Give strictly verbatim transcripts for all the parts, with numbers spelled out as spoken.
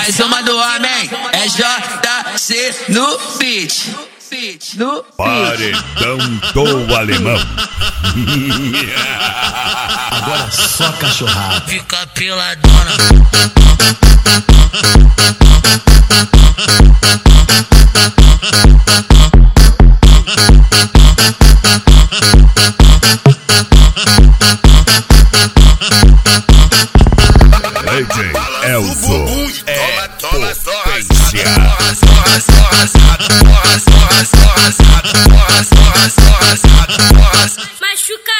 Mais uma do homem, é J C no beat. No Paredão do Alemão. Agora só cachorrada. Fica peladona. Legend Elzo é potência. Machuca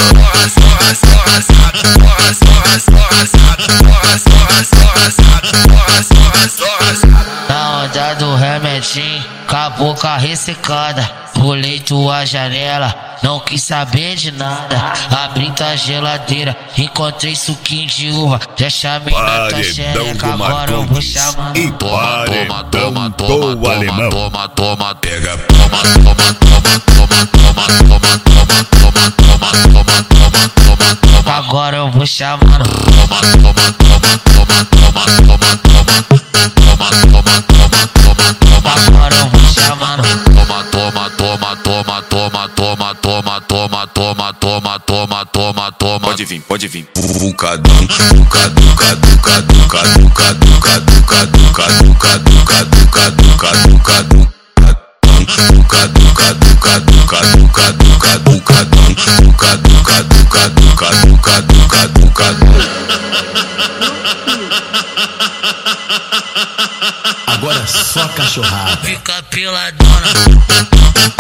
na onda do remedinho, com a boca ressecada. Pulei tua janela, não quis saber de nada. Abri tua geladeira, encontrei suquinho de uva. Já chamei na tua xereca, agora eu vou chamando. E paredão do Alemão. Toma, toma, pega, toma, toma, toma, toma, toma, toma, toma, toma, toma, toma, toma, toma, toma. Agora eu vou chamando. Toma, toma, toma, toma, toma, toma, toma, toma, toma, toma, toma, toma. Agora eu vou chamando. Toma, toma, toma, toma, toma, toma, toma, toma, toma, toma, toma, toma, toma. Pode vir, pode vir. Bucadão, bucadu, cadu, cadu, cadu, cadu, cadu, cadu, cadu, cadu, cadu, cadu, cadu, cadu. Cadu, cadu, cadu, cadu, cadu, cadu, cadu, cadu, cadu, cadu, cadu, cadu, cadu, cadu. Agora só cachorrada. Fica peladona.